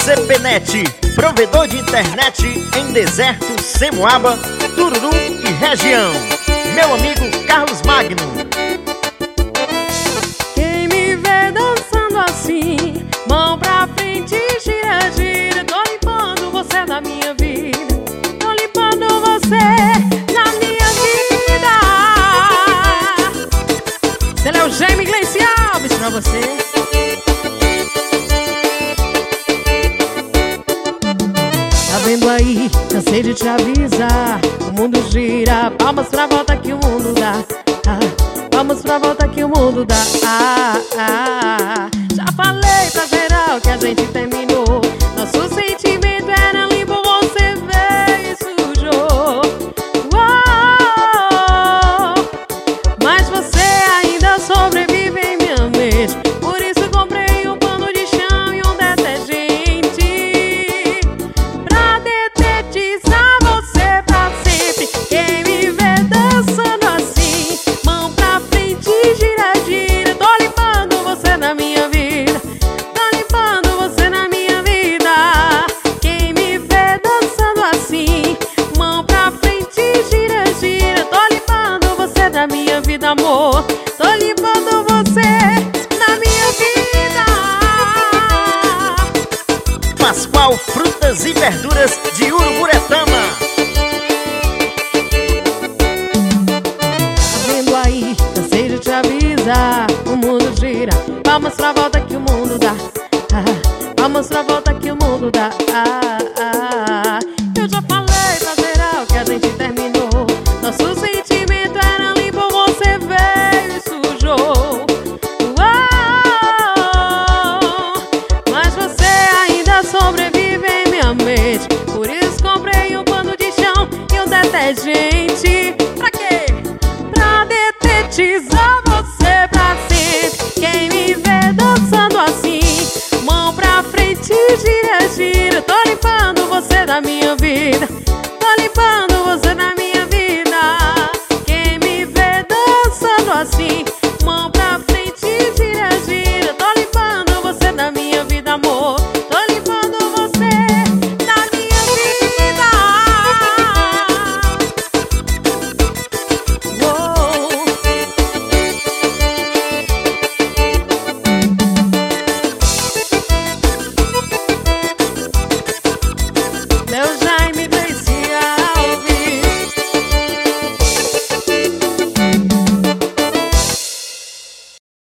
CPNet, provedor de internet em Deserto, Semoaba, Tururu e região. Meu amigo Carlos Magno. Quem me vê dançando assim, mão pra frente, gira, gira. Tô limpando você da minha vida, tô limpando você da minha vida. Ele é o Jaime Gleice Alves pra você. Tá vendo aí? Cansei de te avisar. O mundo gira, palmas pra volta que o mundo dá. Palmas pra volta que o mundo dá. Já falei pra geral que a gente terminou. Nosso sentimento era limpo, você veio e sujou. Mas você ainda sobrevive em minha mente. Por isso comprei um pano de chão e um detergente pra detetizar você pra sempre. Quem me vê dançando assim, mão pra frente, gira, gira. Tô limpando você na minha vida, tô limpando você na minha vida. Quem me vê dançando assim, mão pra frente, gira, gira. Tô limpando você da minha vida, amor. Tô limpando você na minha vida. Pascoal Frutas e Verduras de Uruburetama. Tá vendo aí? Cansei de te avisar. O mundo gira, palmas pra volta que o mundo dá. Palmas pra volta que o mundo dá.